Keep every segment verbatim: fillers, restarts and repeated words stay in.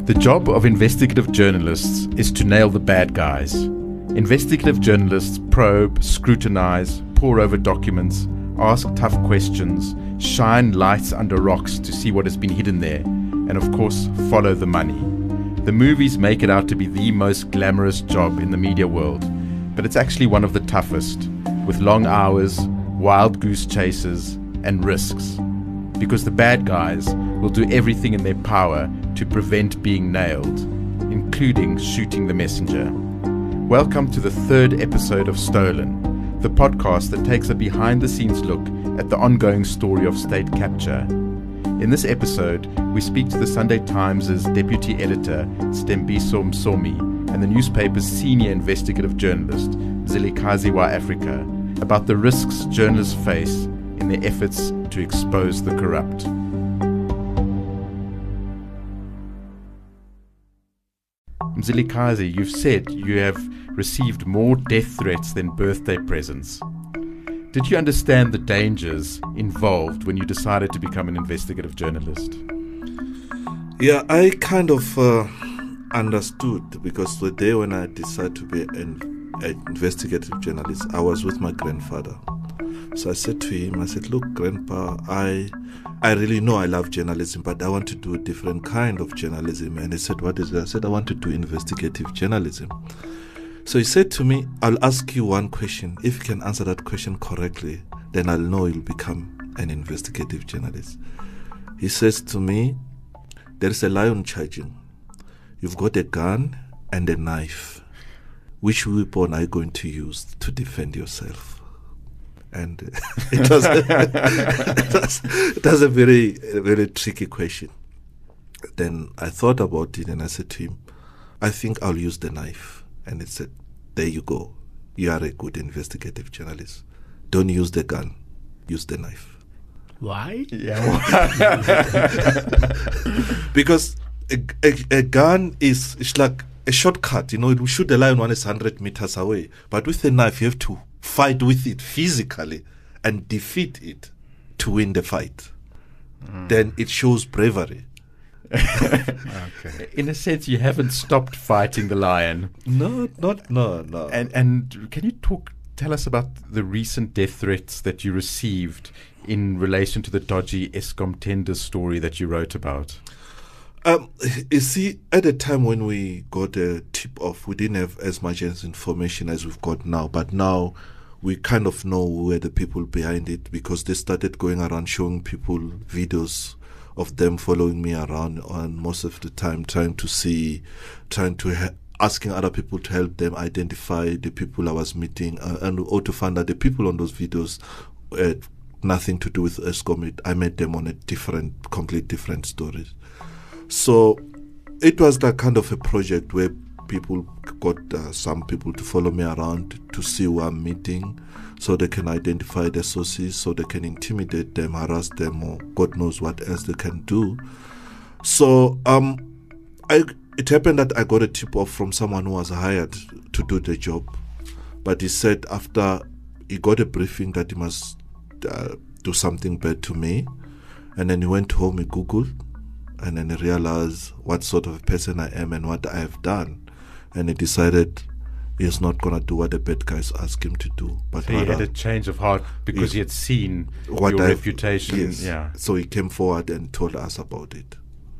The job of investigative journalists is to nail the bad guys. Investigative journalists probe, scrutinize, pore over documents, ask tough questions, shine lights under rocks to see what has been hidden there, and of course, follow the money. The movies make it out to be the most glamorous job in the media world, but it's actually one of the toughest, with long hours, wild goose chases, and risks. Because the bad guys will do everything in their power to prevent being nailed, including shooting the messenger. Welcome to the third episode of Stolen, the podcast that takes a behind-the-scenes look at the ongoing story of state capture. In this episode, we speak to the Sunday Times' deputy editor, Stembiso Msomi, and the newspaper's senior investigative journalist, Mzilikazi wa Africa, about the risks journalists face in their efforts to expose the corrupt. Mzilikazi, you've said you have received more death threats than birthday presents. Did you understand the dangers involved when you decided to become an investigative journalist? Yeah, I kind of uh, understood, because the day when I decided to be an, an investigative journalist, I was with my grandfather. So I said to him, I said, look, Grandpa, I I really know I love journalism, but I want to do a different kind of journalism. And he said, what is it? I said, I want to do investigative journalism. So he said to me, I'll ask you one question. If you can answer that question correctly, then I'll know you'll become an investigative journalist. He says to me, there is a lion charging. You've got a gun and a knife. Which weapon are you going to use to defend yourself? And it was, it was, it was a very, a very tricky question. Then I thought about it and I said to him, I think I'll use the knife. And he said, there you go. You are a good investigative journalist. Don't use the gun. Use the knife. Why? Yeah. Because a, a, a gun is it's like a shortcut. You know, it will shoot the lion one is one hundred meters away. But with a knife, you have to fight with it physically and defeat it to win the fight. Mm. Then it shows bravery. Okay. In a sense, you haven't stopped fighting the lion. No, not no, no. And and can you talk? Tell us about the recent death threats that you received in relation to the dodgy Eskom tender story that you wrote about. Um, you see, at the time when we got a tip off, we didn't have as much as information as we've got now. But now we kind of know who were the people behind it, because they started going around showing people videos of them following me around, and most of the time trying to see, trying to ha- asking other people to help them identify the people I was meeting, uh, and or to find out the people on those videos had nothing to do with Eskom. I met them on a different, complete different stories. So it was that kind of a project where people got uh, some people to follow me around to see who I'm meeting, so they can identify the sources, so they can intimidate them, harass them, or God knows what else they can do. So um, I, it happened that I got a tip off from someone who was hired to do the job. But he said after he got a briefing that he must uh, do something bad to me, and then he went home, he Googled, and then he realized what sort of a person I am and what I have done. And he decided he's not going to do what the bad guys ask him to do. But so he had a change of heart because he had seen what your I've, reputation. Yes. Yeah. So he came forward and told us about it.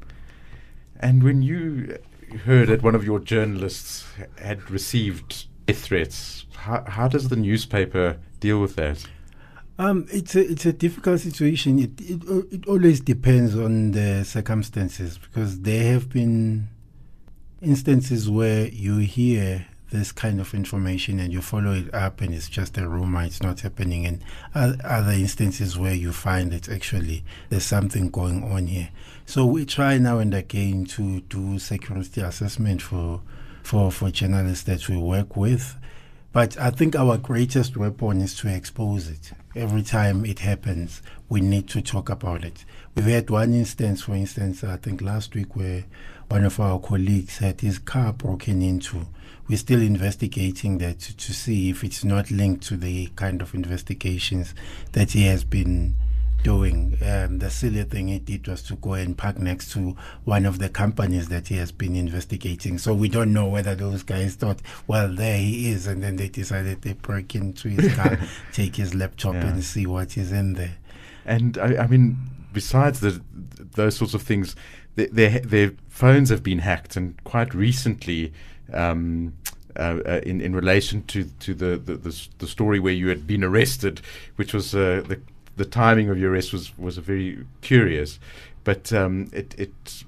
And when you heard that one of your journalists had received death threats, how, how does the newspaper deal with that? Um, it's a it's a difficult situation. It, it it always depends on the circumstances, because there have been instances where you hear this kind of information and you follow it up and it's just a rumor, it's not happening, and other instances where you find that actually there's something going on here. So we try now and again to do security assessment for for for journalists that we work with. But I think our greatest weapon is to expose it. Every time it happens, we need to talk about it. We've had one instance, for instance, I think last week, where one of our colleagues had his car broken into. We're still investigating that to, to see if it's not linked to the kind of investigations that he has been doing. Um, the silly thing he did was to go and park next to one of the companies that he has been investigating. So we don't know whether those guys thought, well, there he is, and then they decided they break into his car, take his laptop, Yeah. and see what is in there. And I, I mean, besides the, those sorts of things, their, their their phones have been hacked, and quite recently, um, uh, uh, in in relation to to the, the the s- the story where you had been arrested, which was uh, the the timing of your arrest was was very curious, but um, it it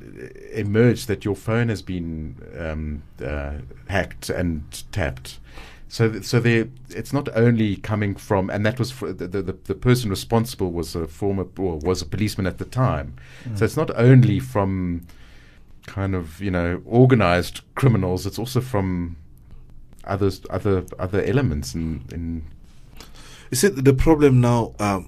emerged that your phone has been um, uh, hacked and tapped. So, th- so there, it's not only coming from, and that was for the, the the person responsible was a former or was a policeman at the time. Mm. So it's not only from kind of you know organized criminals; it's also from others, other other elements. In, in You see, the problem now, um,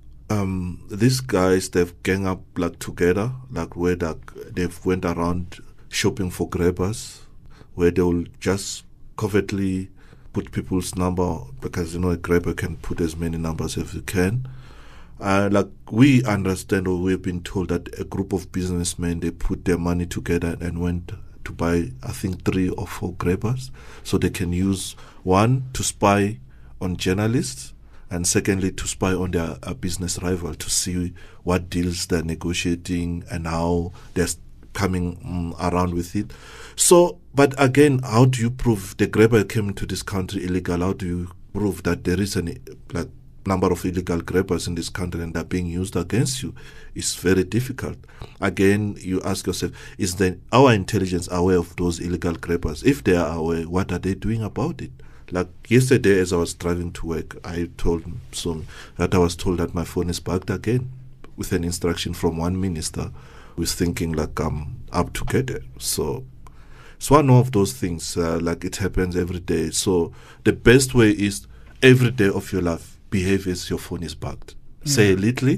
um, these guys, they've gang up like together, like where like, they've went around shopping for grabbers, where they'll just covertly put people's number, because you know a grabber can put as many numbers as you can. Uh, like we understand, or we've been told that a group of businessmen, they put their money together and went to buy, I think, three or four grabbers, so they can use one to spy on journalists, and secondly to spy on their uh, business rival to see what deals they're negotiating and how they're coming um, around with it. So, but again, how do you prove the grabber came into this country illegal? How do you prove that there is an like number of illegal grabbers in this country and they're being used against you? It's very difficult. Again, you ask yourself, is then our intelligence aware of those illegal grabbers? If they are aware, what are they doing about it? Like yesterday, as I was driving to work, I told some that I was told that my phone is bugged again, with an instruction from one minister who's thinking like I'm up to get it. So it's one of those things, uh, like it happens every day. So the best way is every day of your life, behave as your phone is bugged. Mm. Say a little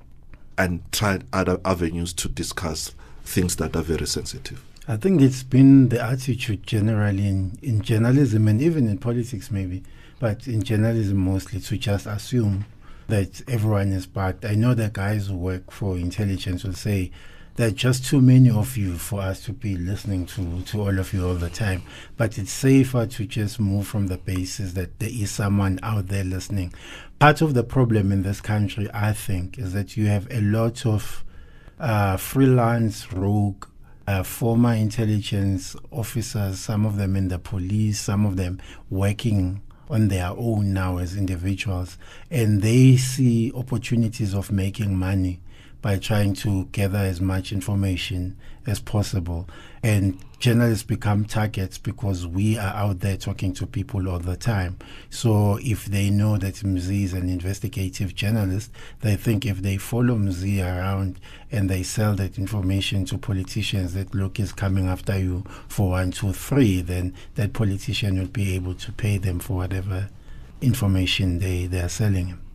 and try other avenues to discuss things that are very sensitive. I think it's been the attitude generally in, in journalism and even in politics maybe, but in journalism mostly, to just assume that everyone is bugged. I know that guys who work for intelligence will say there are just too many of you for us to be listening to, to all of you all the time. But it's safer to just move from the basis that there is someone out there listening. Part of the problem in this country, I think, is that you have a lot of uh, freelance rogue Uh, former intelligence officers, some of them in the police, some of them working on their own now as individuals, and they see opportunities of making money by trying to gather as much information as possible. And journalists become targets because we are out there talking to people all the time. So if they know that Mzi is an investigative journalist, they think if they follow Mzi around and they sell that information to politicians that look is coming after you for one, two, three, then that politician will be able to pay them for whatever information they, they are selling him.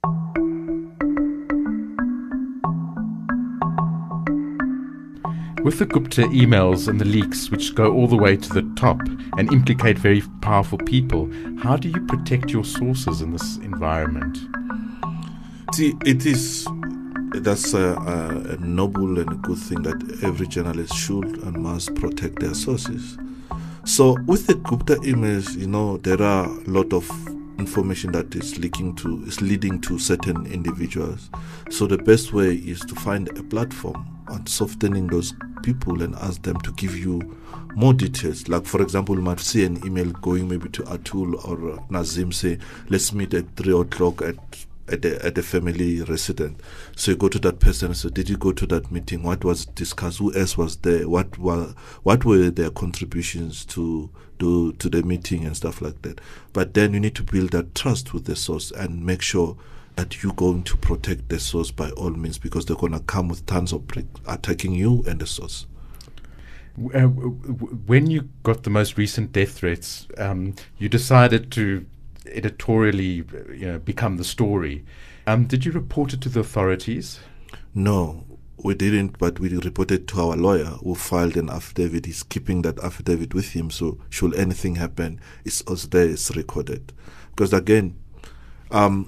With the Gupta emails and the leaks, which go all the way to the top and implicate very powerful people, how do you protect your sources in this environment? See, it is, that's a, a noble and a good thing that every journalist should and must protect their sources. So with the Gupta emails, you know, there are a lot of information that is leaking to, is leading to certain individuals. So the best way is to find a platform and softening those people and ask them to give you more details. Like, for example, you might see an email going maybe to Atul or Nazim, say, let's meet at three o'clock at at the, at the family resident. So you go to that person and say, did you go to that meeting? What was discussed? Who else was there? What were, what were their contributions to, to, to the meeting and stuff like that? But then you need to build that trust with the source and make sure that you're going to protect the source by all means, because they're going to come with tons of bricks attacking you and the source. Uh, when you got the most recent death threats, um, you decided to editorially, you know, become the story. Um, did you report it to the authorities? No, we didn't, but we reported to our lawyer who filed an affidavit. He's keeping that affidavit with him, so should anything happen, it's also there, it's recorded. Because again, um,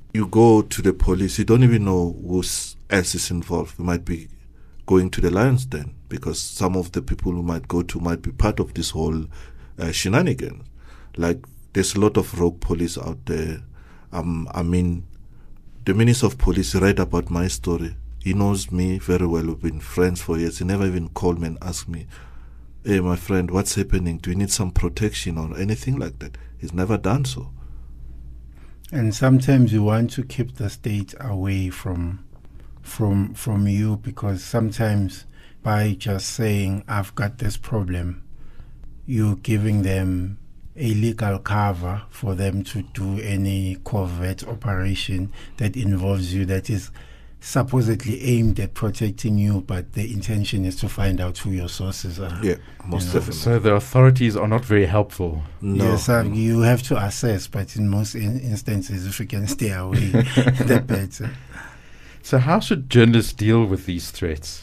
you go to the police, you don't even know who else is involved. You might be going to the lion's den because some of the people who might go to might be part of this whole uh, shenanigans. Like, there's a lot of rogue police out there. Um, I mean, the Minister of Police read about my story. He knows me very well. We've been friends for years. He never even called me and asked me, hey, my friend, what's happening? Do you need some protection or anything like that? He's never done so. And sometimes you want to keep the state away from from from you, because sometimes by just saying, I've got this problem, you're giving them a legal cover for them to do any covert operation that involves you, that is supposedly aimed at protecting you, but the intention is to find out who your sources are. Yeah, most You know? definitely. So the authorities are not very helpful. No. Yes, uh, you have to assess, but in most in- instances, if you can stay away, the better. So how should journalists deal with these threats?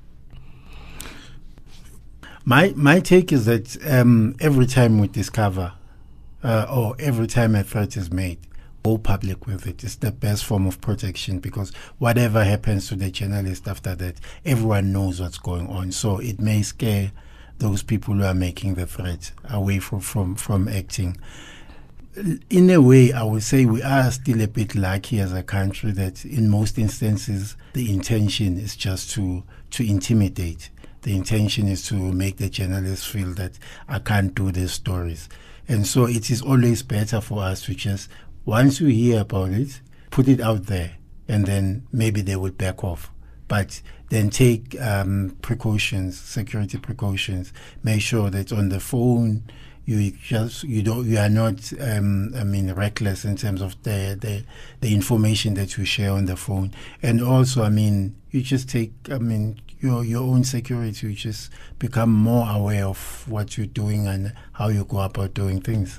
My my take is that um, every time we discover, uh, or every time a threat is made, go public with it. It's the best form of protection, because whatever happens to the journalist after that, everyone knows what's going on. So it may scare those people who are making the threat away from, from, from acting. In a way, I would say we are still a bit lucky as a country that in most instances the intention is just to, to intimidate. The intention is to make the journalists feel that I can't do these stories. And so it is always better for us to just, once you hear about it, put it out there, and then maybe they will back off. But then take um, precautions, security precautions. Make sure that on the phone you just you don't you are not um, I mean reckless in terms of the, the the information that you share on the phone. And also, I mean, you just take I mean your your own security. You just become more aware of what you're doing and how you go about doing things.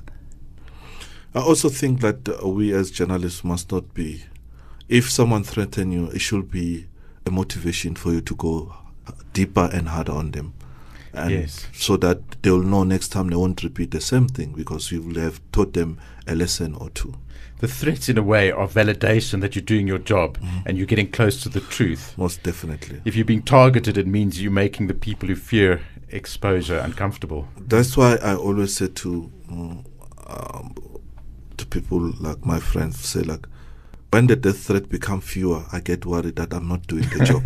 I also think that uh, we as journalists must not be, if someone threatens you, it should be a motivation for you to go deeper and harder on them. And Yes. so that they will know next time they won't repeat the same thing, because you will have taught them a lesson or two. The threats, in a way, are validation that you're doing your job Mhm. and you're getting close to the truth. Most definitely. If you're being targeted, it means you're making the people who fear exposure uncomfortable. That's why I always say to mm, um, to people like my friends, say like, when the death threat become fewer, I get worried that I'm not doing the job.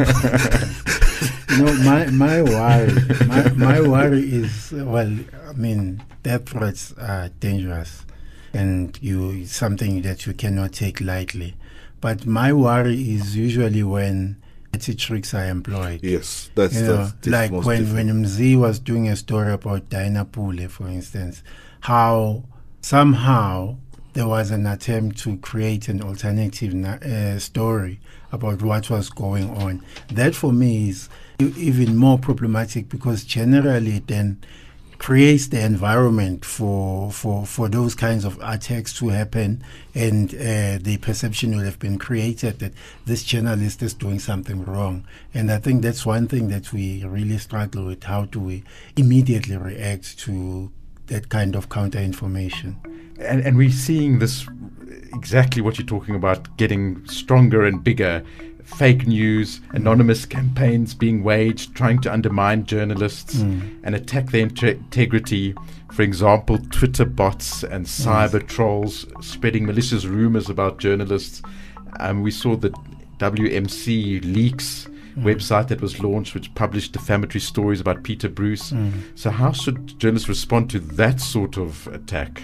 No, my my worry, my, my worry is, well, I mean, death threats are dangerous, and you it's something that you cannot take lightly. But my worry is usually when dirty tricks are employed. Yes, that's, You know, that's, that's like most when different. when Mzee was doing a story about Diana Pule, for instance, how somehow there was an attempt to create an alternative na- uh, story about what was going on. That for me is e- even more problematic, because generally it then creates the environment for for for those kinds of attacks to happen, and uh, the perception will have been created that this journalist is doing something wrong. And I think that's one thing that we really struggle with. How do we immediately react to that kind of counter information? And, and we're seeing this, exactly what you're talking about, getting stronger and bigger. Fake news, anonymous campaigns being waged, trying to undermine journalists Mm. and attack their inte- integrity. For example, Twitter bots and cyber trolls spreading malicious rumors about journalists. Um, we saw the W M C Leaks Mm. website that was launched, which published defamatory stories about Peter Bruce. Mm. So how should journalists respond to that sort of attack?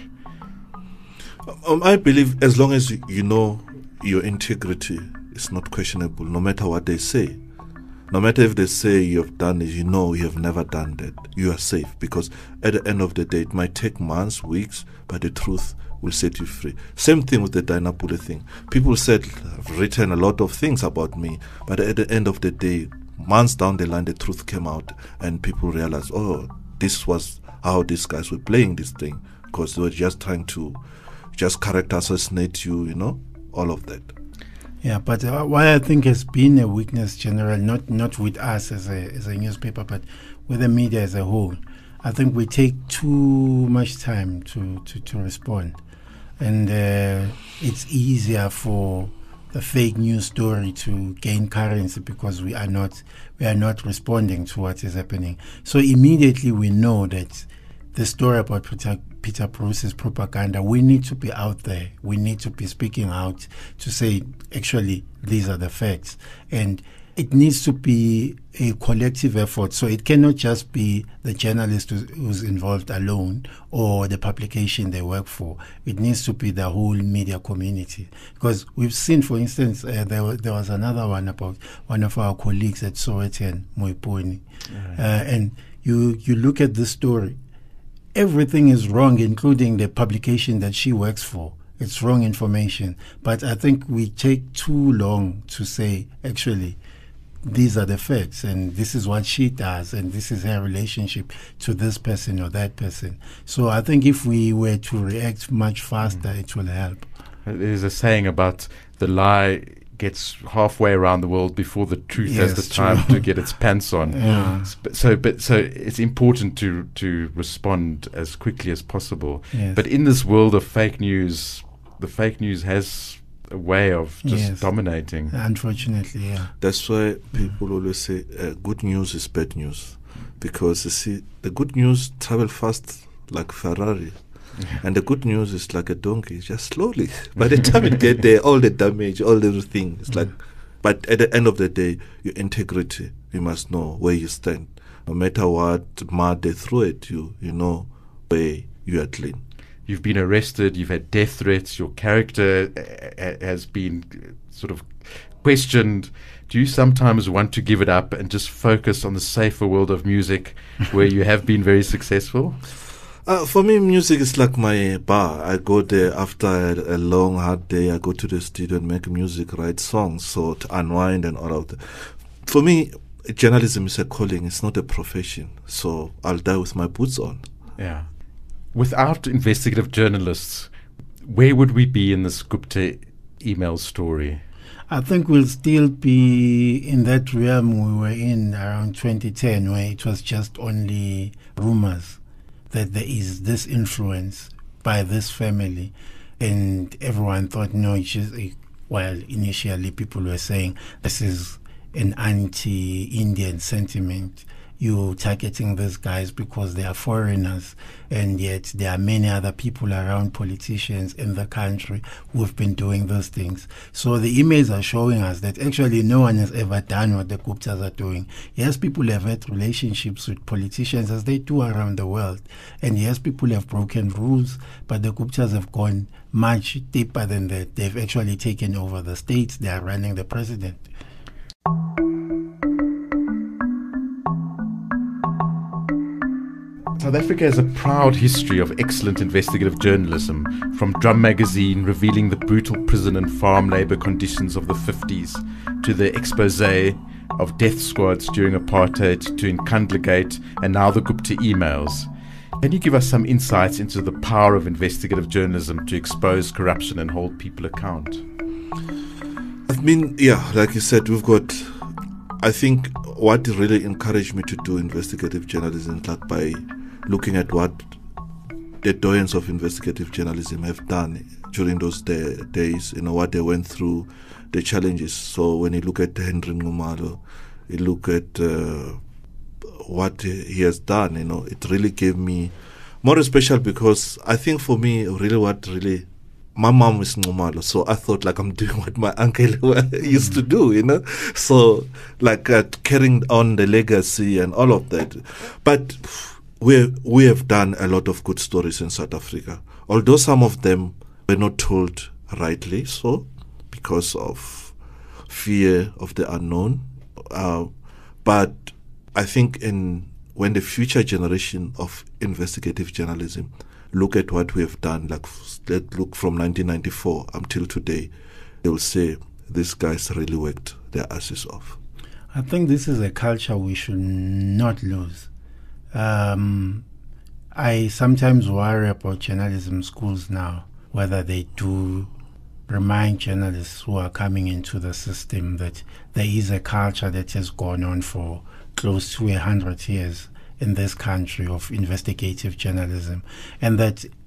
Um, I believe as long as you, you know your integrity is not questionable, no matter what they say. No matter if they say you have done it, you know you have never done that. You are safe, because at the end of the day, it might take months, weeks, but the truth will set you free. Same thing with the Diana Pule thing. People said, I've written a lot of things about me, but at the end of the day, months down the line, the truth came out and people realized, oh, this was how these guys were playing this thing, because they were just trying to just character assassinate you, you know, all of that. Yeah, but uh, what I think has been a weakness general, not not with us as a as a newspaper, but with the media as a whole, I think we take too much time to, to, to respond. and uh, it's easier for the fake news story to gain currency because we are not we are not responding to what is happening. So immediately we know that the story about Peter, Peter Bruce's propaganda, we need to be out there. We need to be speaking out to say, actually, these are the facts. And it needs to be a collective effort. So it cannot just be the journalist who's, who's involved alone or the publication they work for. It needs to be the whole media community. Because we've seen, for instance, uh, there, there was another one about one of our colleagues at Sowetan, Moiponi. Mm-hmm. Uh, and you, you look at this story, everything is wrong, including the publication that she works for. It's wrong information. But I think we take too long to say, actually, these are the facts, and this is what she does, and this is her relationship to this person or that person. So I think if we were to react much faster, mm. it will help. There's a saying about the lie gets halfway around the world before the truth yes, has the time true. to get its pants on. Yeah. So, but so it's important to to respond as quickly as possible. Yes. But in this world of fake news, the fake news has a way of just yes. dominating. Unfortunately, yeah. That's why people always say uh, good news is bad news, because you see the good news travel fast like Ferrari. Yeah. And the good news is like a donkey, just slowly. By the time it get there, all the damage, all the thing, it's like. But at the end of the day, your integrity, you must know where you stand. No matter what mud they throw at you, you know where you are clean. You've been arrested, you've had death threats, your character uh, has been sort of questioned. Do you sometimes want to give it up and just focus on the safer world of music where you have been very successful? Uh, for me, music is like my bar. I go there after a, a long, hard day. I go to the studio and make music, write songs, so to unwind and all of that. For me, journalism is a calling. It's not a profession. So I'll die with my boots on. Yeah. Without investigative journalists, where would we be in this Gupta email story? I think we'll still be in that realm we were in around twenty ten, where it was just only rumors that there is this influence by this family, and everyone thought, no, it's just, well, initially people were saying this is an anti-Indian sentiment. You're targeting these guys because they are foreigners, and yet there are many other people around, politicians in the country, who have been doing those things. So the emails are showing us that actually no one has ever done what the Guptas are doing. Yes, people have had relationships with politicians as they do around the world, and yes, people have broken rules, but the Guptas have gone much deeper than that. They've actually taken over the states. They are running the president. South Africa has a proud history of excellent investigative journalism, from Drum Magazine revealing the brutal prison and farm labour conditions of the fifties, to the expose of death squads during apartheid, to Nkandla-gate, and now the Gupta emails. Can you give us some insights into the power of investigative journalism to expose corruption and hold people account? I mean, yeah, like you said, we've got, I think what really encouraged me to do investigative journalism, like by looking at what the doyens of investigative journalism have done during those day, days, you know, what they went through, the challenges. So when you look at Henry Nxumalo, you look at uh, what he has done, you know, it really gave me more special, because I think for me, really what really, my mom is Nxumalo, so I thought like I'm doing what my uncle used to do, you know, so like uh, carrying on the legacy and all of that. But we we have done a lot of good stories in South Africa, although some of them were not told rightly so because of fear of the unknown. Uh, but I think in when the future generation of investigative journalism look at what we have done, like let look from nineteen ninety-four until today, they will say these guys really worked their asses off. I think this is a culture we should not lose. Um, I sometimes worry about journalism schools now, whether they do remind journalists who are coming into the system that there is a culture that has gone on for close to a hundred years in this country of investigative journalism, and that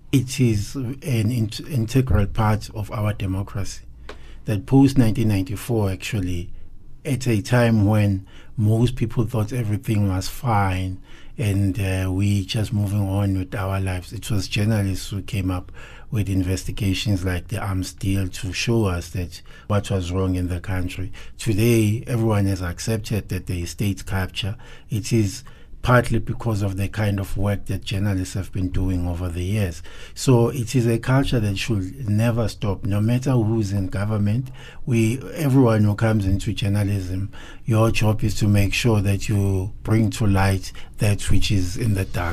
it is an in- integral part of our democracy. That post nineteen ninety-four, actually, at a time when most people thought everything was fine and uh, we just moving on with our lives, it was journalists who came up with investigations like the arms deal to show us that what was wrong in the country. Today, everyone has accepted that there is state capture. It is partly because of the kind of work that journalists have been doing over the years. So it is a culture that should never stop, no matter who's in government. We, everyone who comes into journalism, your job is to make sure that you bring to light that which is in the dark.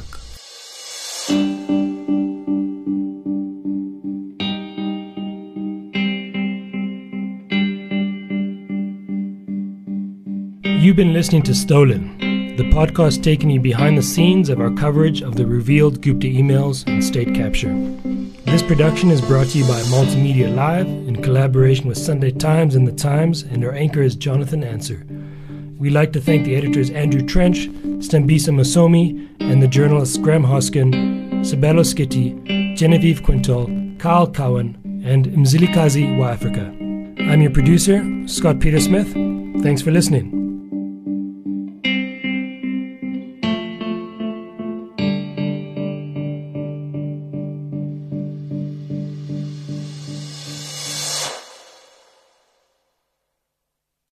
You've been listening to Stolen, the podcast taking you behind the scenes of our coverage of the revealed Gupta emails and state capture. This production is brought to you by Multimedia Live in collaboration with Sunday Times and The Times, and our anchor is Jonathan Answer. We'd like to thank the editors Andrew Trench, Stambisa Masomi, and the journalists Graham Hoskin, Sibelo Skitty, Genevieve Quintal, Kyle Cowan, and Mzilikazi Wa Africa. I'm your producer, Scott Peter Smith. Thanks for listening.